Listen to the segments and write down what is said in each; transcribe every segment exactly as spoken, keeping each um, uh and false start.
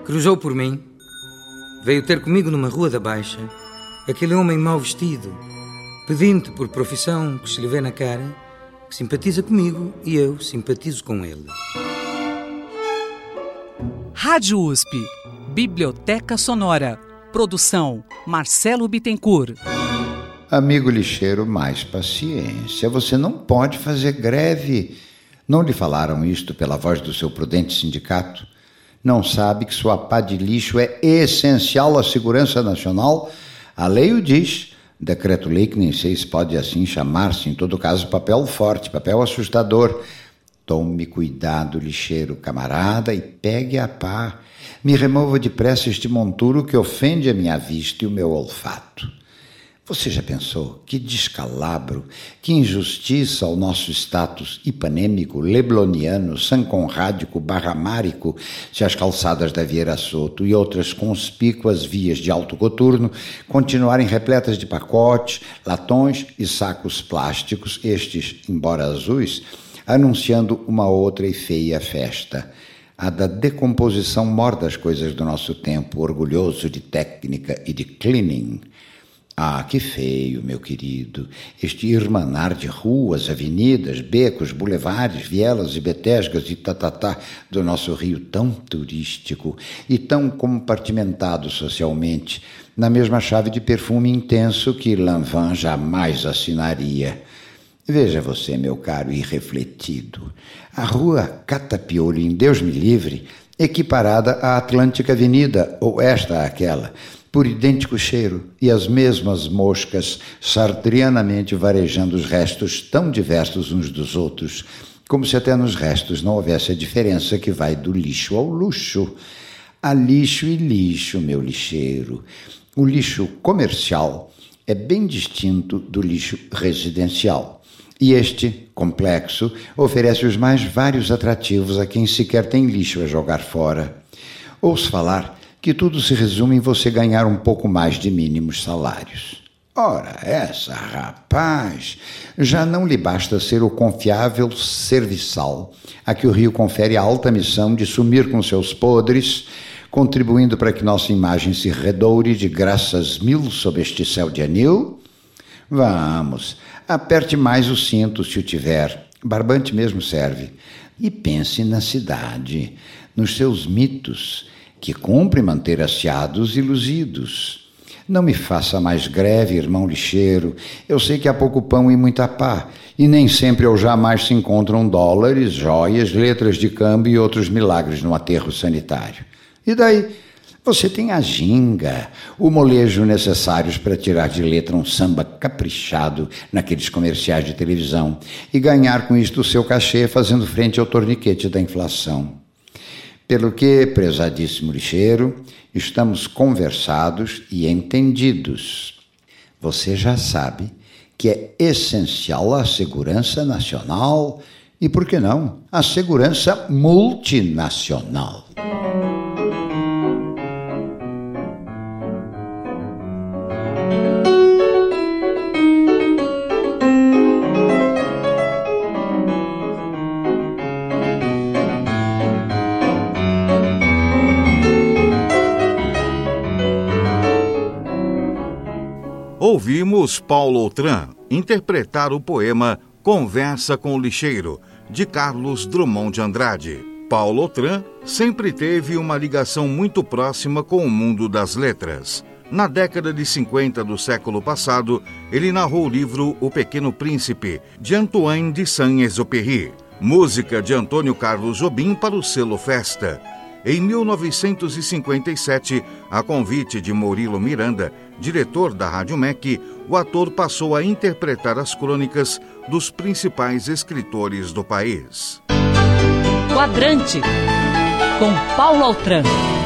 cruzou por mim. Veio ter comigo numa rua da Baixa aquele homem mal vestido, pedinte por profissão que se lhe vê na cara, que simpatiza comigo e eu simpatizo com ele. Rádio U S P, Biblioteca Sonora. Produção Marcelo Bittencourt. Amigo lixeiro, mais paciência. Você não pode fazer greve. Não lhe falaram isto pela voz do seu prudente sindicato? Não sabe que sua pá de lixo é essencial à segurança nacional? A lei o diz. Decreto-lei que nem sei se pode assim chamar-se. Em todo caso, papel forte, papel assustador. Tome cuidado, lixeiro camarada, e pegue a pá. Me remova depressa este monturo que ofende a minha vista e o meu olfato. Você já pensou? Que descalabro, que injustiça ao nosso status ipanêmico, lebloniano, sanconrádico, barramárico, se as calçadas da Vieira Soto e outras conspícuas vias de alto coturno continuarem repletas de pacotes, latões e sacos plásticos, estes, embora azuis, anunciando uma outra e feia festa, a da decomposição mor das coisas do nosso tempo, orgulhoso de técnica e de cleaning. Ah, que feio, meu querido, este irmanar de ruas, avenidas, becos, bulevares, vielas e betesgas e tatatá do nosso Rio tão turístico e tão compartimentado socialmente, na mesma chave de perfume intenso que Lanvin jamais assinaria. Veja você, meu caro irrefletido, a rua Catapiolho, em Deus me livre, equiparada à Atlântica Avenida, ou esta aquela, por idêntico cheiro, e as mesmas moscas sartrianamente varejando os restos tão diversos uns dos outros, como se até nos restos não houvesse a diferença que vai do lixo ao luxo. Há lixo e lixo, meu lixeiro. O lixo comercial é bem distinto do lixo residencial. E este, complexo, oferece os mais vários atrativos a quem sequer tem lixo a jogar fora. Ouço falar que tudo se resume em você ganhar um pouco mais de mínimos salários. Ora, essa, rapaz, já não lhe basta ser o confiável serviçal a que o Rio confere a alta missão de sumir com seus podres, contribuindo para que nossa imagem se redoure de graças mil sob este céu de anil? Vamos, aperte mais o cinto se o tiver, barbante mesmo serve, e pense na cidade, nos seus mitos, que cumpre manter aciados e luzidos. Não me faça mais greve, irmão lixeiro. Eu sei que há pouco pão e muita pá, e nem sempre ou jamais se encontram dólares, joias, letras de câmbio e outros milagres no aterro sanitário. E daí? Você tem a ginga, o molejo necessários para tirar de letra um samba caprichado naqueles comerciais de televisão e ganhar com isto o seu cachê fazendo frente ao torniquete da inflação. Pelo que, prezadíssimo lixeiro, estamos conversados e entendidos. Você já sabe que é essencial a segurança nacional e, por que não, a segurança multinacional. Ouvimos Paulo Outram interpretar o poema Conversa com o Lixeiro, de Carlos Drummond de Andrade. Paulo Outram sempre teve uma ligação muito próxima com o mundo das letras. Na década de cinquenta do século passado, ele narrou o livro O Pequeno Príncipe, de Antoine de Saint-Exupéry, música de Antônio Carlos Jobim para o selo Festa. Em mil novecentos e cinquenta e sete, a convite de Murilo Miranda, diretor da Rádio M E C, o ator passou a interpretar as crônicas dos principais escritores do país. Quadrante, com Paulo Outram.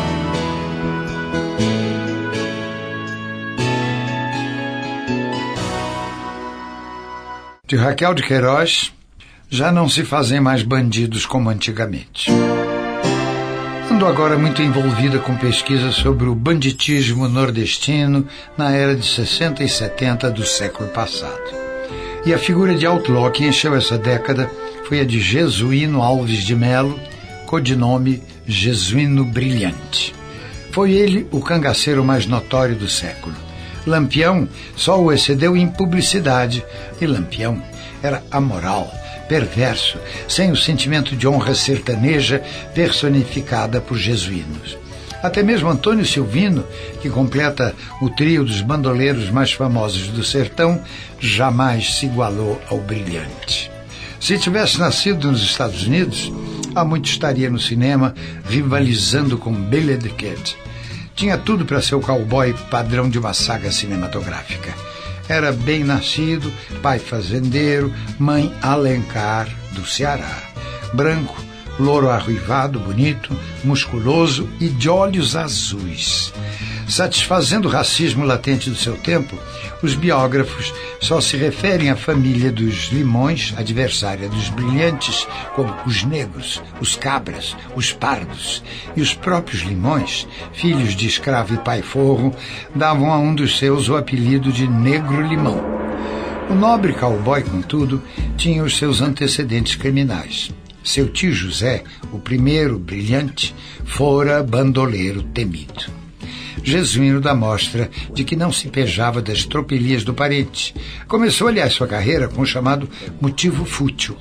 De Raquel de Queiroz, já não se fazem mais bandidos como antigamente. Ando agora muito envolvida com pesquisas sobre o banditismo nordestino na era de sessenta e setenta do século passado. E a figura de outlaw que encheu essa década foi a de Jesuíno Alves de Melo, codinome Jesuíno Brilhante. Foi ele o cangaceiro mais notório do século. Lampião só o excedeu em publicidade, e Lampião era amoral, perverso, sem o sentimento de honra sertaneja personificada por jesuínos. Até mesmo Antônio Silvino, que completa o trio dos bandoleiros mais famosos do sertão, jamais se igualou ao brilhante. Se tivesse nascido nos Estados Unidos, há muito estaria no cinema rivalizando com Billy the Kid. Tinha tudo para ser o cowboy padrão de uma saga cinematográfica. Era bem nascido, pai fazendeiro, mãe Alencar, do Ceará. Branco, louro arruivado, bonito, musculoso e de olhos azuis. Satisfazendo o racismo latente do seu tempo, os biógrafos só se referem à família dos Limões, adversária dos Brilhantes, como os negros, os cabras, os pardos. E os próprios Limões, filhos de escravo e pai forro, davam a um dos seus o apelido de Negro Limão. O nobre cowboy, contudo, tinha os seus antecedentes criminais. Seu tio José, o primeiro Brilhante, fora bandoleiro temido. Jesuíno dá mostra de que não se pejava das tropelias do parente. Começou, aliás, sua carreira com o chamado motivo fútil.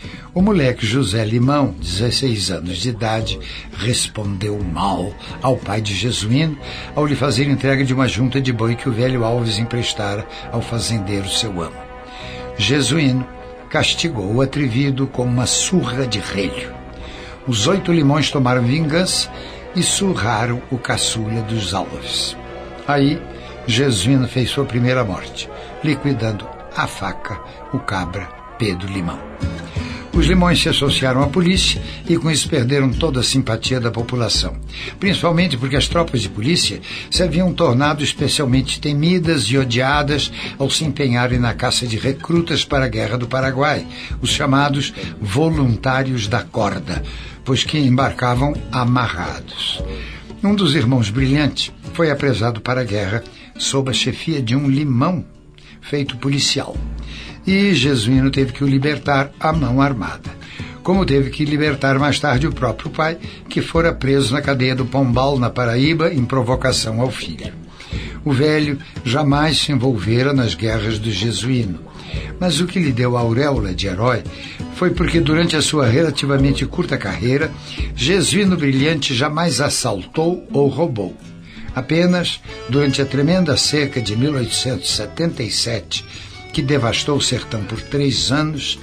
O moleque José Limão, dezesseis anos de idade, respondeu mal ao pai de Jesuíno ao lhe fazer entrega de uma junta de boi que o velho Alves emprestara ao fazendeiro seu amo. Jesuíno castigou o atrevido com uma surra de relho. Os oito Limões tomaram vingança e surraram o caçula dos Alves. Aí, Jesuíno fez sua primeira morte, liquidando a faca o cabra Pedro Limão. Os Limões se associaram à polícia e com isso perderam toda a simpatia da população, principalmente porque as tropas de polícia se haviam tornado especialmente temidas e odiadas ao se empenharem na caça de recrutas para a Guerra do Paraguai, os chamados voluntários da corda, pois que embarcavam amarrados. Um dos irmãos Brilhante foi apresado para a guerra sob a chefia de um Limão, feito policial. E Jesuíno teve que o libertar à mão armada, como teve que libertar mais tarde o próprio pai, que fora preso na cadeia do Pombal, na Paraíba, em provocação ao filho. O velho jamais se envolvera nas guerras do Jesuíno, mas o que lhe deu a auréola de herói foi porque durante a sua relativamente curta carreira, Jesuíno Brilhante jamais assaltou ou roubou. Apenas, durante a tremenda seca de mil oitocentos e setenta e sete, que devastou o sertão por três anos,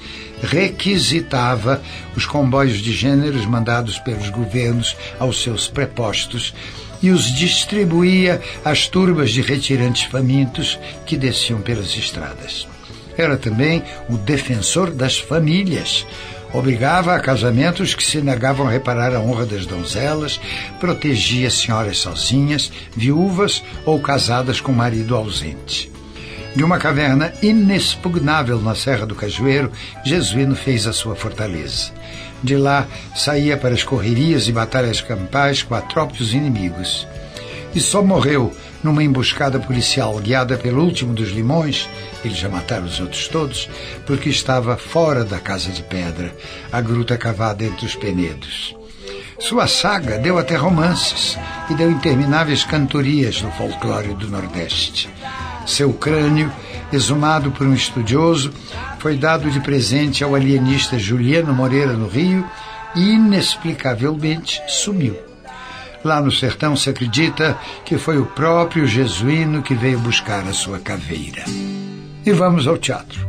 requisitava os comboios de gêneros mandados pelos governos aos seus prepostos e os distribuía às turbas de retirantes famintos que desciam pelas estradas. Era também o defensor das famílias. Obrigava a casamentos que se negavam a reparar a honra das donzelas, protegia senhoras sozinhas, viúvas ou casadas com marido ausente. De uma caverna inexpugnável na Serra do Cajueiro, Jesuíno fez a sua fortaleza. De lá, saía para as correrias e batalhas campais com atrópios inimigos. E só morreu numa emboscada policial guiada pelo último dos Limões, eles já mataram os outros todos, porque estava fora da Casa de Pedra, a gruta cavada entre os penedos. Sua saga deu até romances e deu intermináveis cantorias no folclore do Nordeste. Seu crânio, exumado por um estudioso, foi dado de presente ao alienista Juliano Moreira no Rio e inexplicavelmente sumiu. Lá no sertão se acredita que foi o próprio Jesuíno que veio buscar a sua caveira. E vamos ao teatro.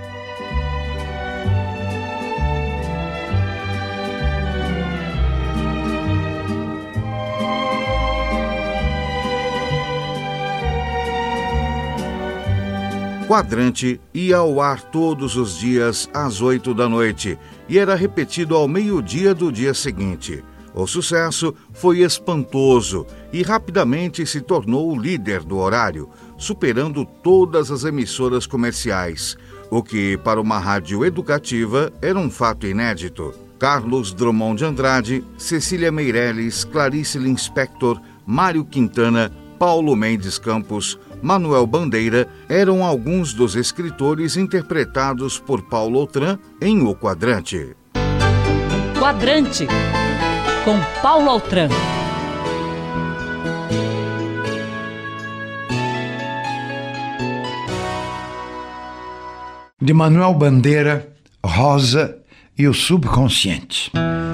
Quadrante ia ao ar todos os dias às oito da noite e era repetido ao meio-dia do dia seguinte. O sucesso foi espantoso e rapidamente se tornou o líder do horário, superando todas as emissoras comerciais, o que, para uma rádio educativa, era um fato inédito. Carlos Drummond de Andrade, Cecília Meirelles, Clarice Lispector, Mário Quintana, Paulo Mendes Campos, Manuel Bandeira eram alguns dos escritores interpretados por Paulo Autran em O Quadrante. Quadrante, com Paulo Autran. de Manuel Bandeira, Rosa e o Subconsciente.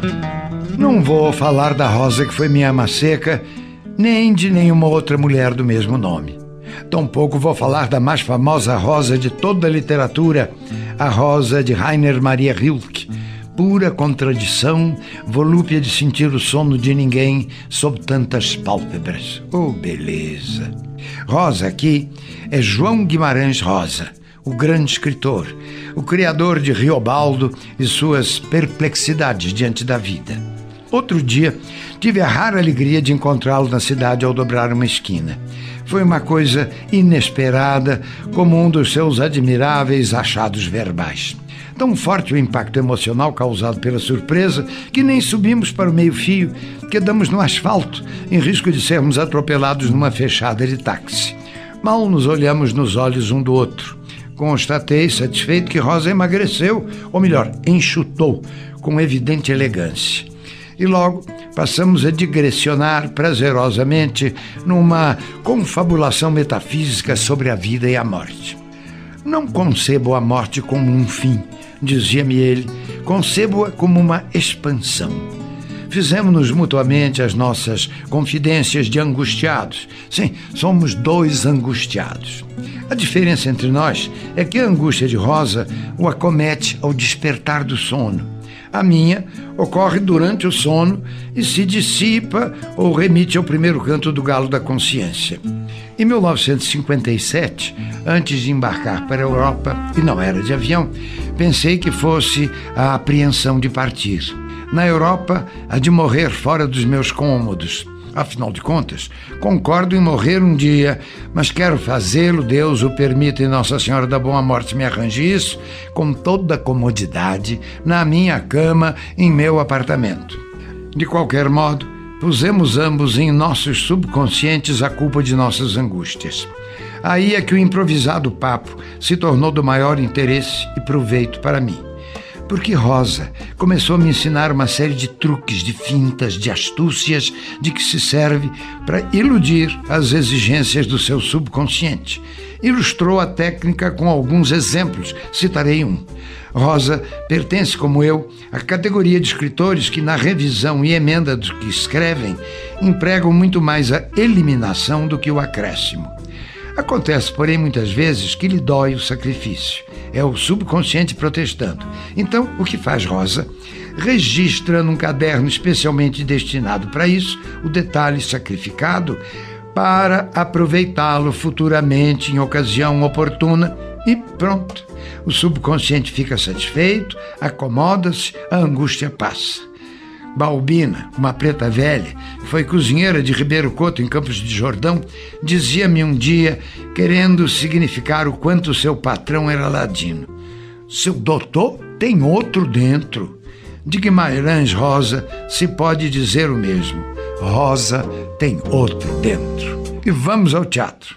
Não vou falar da Rosa que foi minha ama seca, nem de nenhuma outra mulher do mesmo nome. Tampouco vou falar da mais famosa Rosa de toda a literatura, a Rosa de Rainer Maria Rilke, pura contradição, volúpia de sentir o sono de ninguém sob tantas pálpebras. Oh, beleza! Rosa aqui é João Guimarães Rosa, o grande escritor, o criador de Riobaldo e suas perplexidades diante da vida. Outro dia, tive a rara alegria de encontrá-lo na cidade ao dobrar uma esquina. Foi uma coisa inesperada, como um dos seus admiráveis achados verbais. Tão forte o impacto emocional causado pela surpresa que nem subimos para o meio-fio, quedamos no asfalto, em risco de sermos atropelados numa fechada de táxi. Mal nos olhamos nos olhos um do outro. Constatei, satisfeito, que Rosa emagreceu, ou melhor, enxutou, com evidente elegância. E logo passamos a digressionar prazerosamente numa confabulação metafísica sobre a vida e a morte. Não concebo a morte como um fim, dizia-me ele, concebo-a como uma expansão. Fizemos-nos mutuamente as nossas confidências de angustiados. Sim, somos dois angustiados. A diferença entre nós é que a angústia de Rosa o acomete ao despertar do sono. A minha ocorre durante o sono e se dissipa ou remite ao primeiro canto do galo da consciência. Em mil novecentos e cinquenta e sete, antes de embarcar para a Europa, e não era de avião, pensei que fosse a apreensão de partir. Na Europa, a de morrer fora dos meus cômodos. Afinal de contas, concordo em morrer um dia, mas quero fazê-lo, Deus o permita e Nossa Senhora da Boa Morte me arranje isso, com toda a comodidade, na minha cama, em meu apartamento. De qualquer modo, pusemos ambos em nossos subconscientes a culpa de nossas angústias. Aí é que o improvisado papo se tornou do maior interesse e proveito para mim. Porque Rosa começou a me ensinar uma série de truques, de fintas, de astúcias de que se serve para iludir as exigências do seu subconsciente. Ilustrou a técnica com alguns exemplos, citarei um. Rosa pertence, como eu, à categoria de escritores que, na revisão e emenda do que escrevem, empregam muito mais a eliminação do que o acréscimo. Acontece, porém, muitas vezes que lhe dói o sacrifício. É o subconsciente protestando. Então, o que faz Rosa? Registra num caderno especialmente destinado para isso o detalhe sacrificado para aproveitá-lo futuramente em ocasião oportuna e pronto. O subconsciente fica satisfeito, acomoda-se, a angústia passa. Balbina, uma preta velha, que foi cozinheira de Ribeiro Couto em Campos de Jordão, dizia-me um dia, querendo significar o quanto seu patrão era ladino: seu doutor tem outro dentro. De Guimarães Rosa se pode dizer o mesmo. Rosa tem outro dentro. E vamos ao teatro.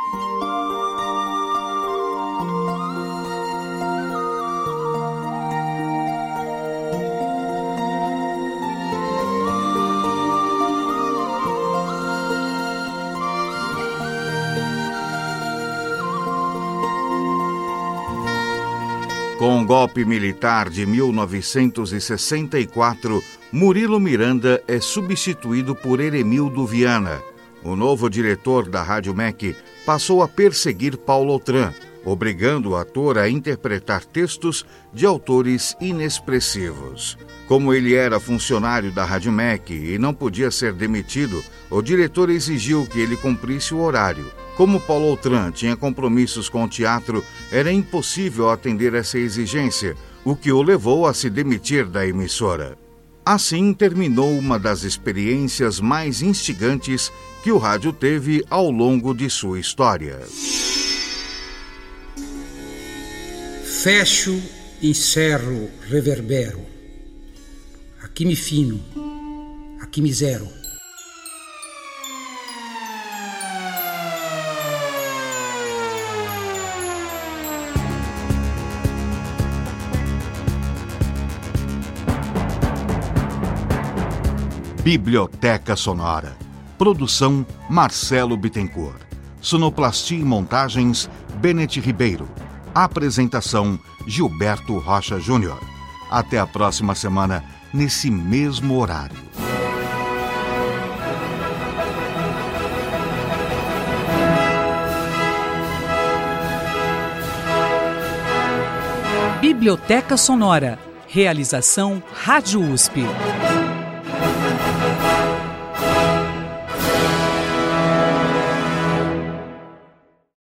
Com o golpe militar de mil novecentos e sessenta e quatro, Murilo Miranda é substituído por Eremildo Viana. O novo diretor da Rádio M E C passou a perseguir Paulo Autran, obrigando o ator a interpretar textos de autores inexpressivos. Como ele era funcionário da Rádio M E C e não podia ser demitido, o diretor exigiu que ele cumprisse o horário. Como Paulo Autran tinha compromissos com o teatro, era impossível atender essa exigência, o que o levou a se demitir da emissora. Assim terminou uma das experiências mais instigantes que o rádio teve ao longo de sua história. Fecho, encerro, reverbero. Aqui me fino, aqui me zero. Biblioteca Sonora. Produção Marcelo Bittencourt. Sonoplastia e montagens Bennett Ribeiro. Apresentação: Gilberto Rocha Júnior. Até a próxima semana, nesse mesmo horário. Biblioteca Sonora. Realização Rádio U S P.